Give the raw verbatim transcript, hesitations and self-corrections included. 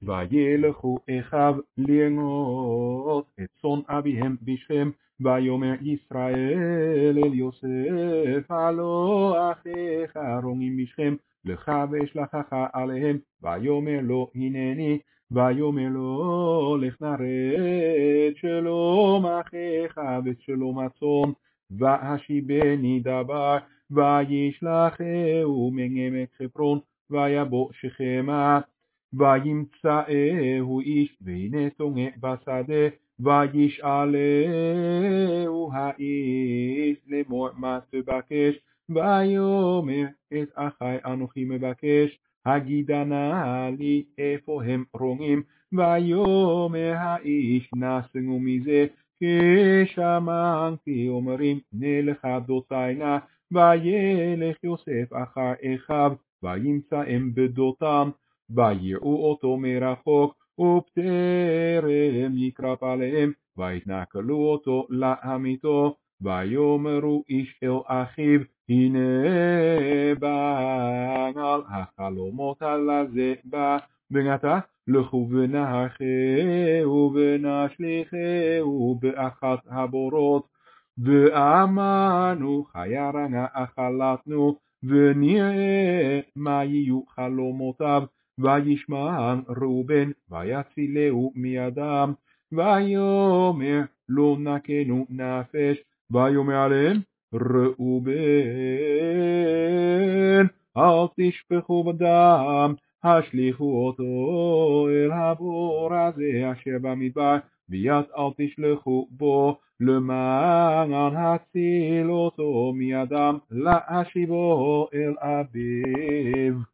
וילכו אחיו לרעות את צאן אביהם בשכם, ויאמר ישראל אל יוסף, הלא אחיך רועים בשכם, לך ואשלחך עליהם. ויאמר לו הנני, ויאמר לו לך נרד שלום אחיך ושלום הצאן, והשיבני דבר. וישלחהו מעמק חברון, ויבוא שכמה, וימצאהו איש, והנה תונע בשדה, וישאלהו האיש לאמור מה תבקש, ויאמר את אחי אנוכי מבקש, הגידה נא לי איפה הם רועים. ויאמר האיש נסו מזה, כשמעתי אומרים נלך דותי נא. וילך יוסף אחר אחיו, וימצאם בדותם, ויראו אותו מרחוק, ובטרם יקרב עליהם, ויתנכלו אותו להמיתו. ויאמרו איש אל אחיו, הנה בעל החלומות הזה בא, ועתה לכו ונערכהו ונשליכהו באחת הבורות. ואמרנו חיה רעה אכלתנו, ונראה מה יהיו חלומותיו. וישמע ראובן, ויצילהו מידם, ויאמר לא נקנו נפש. ויאמר עליהם ראובן, אל תשפכו בדם, השליכו אותו אל הבור הזה אשר במדבר, ויד אל תשלחו בו, למען הציל אותו מידם, להשיבו אל אביו.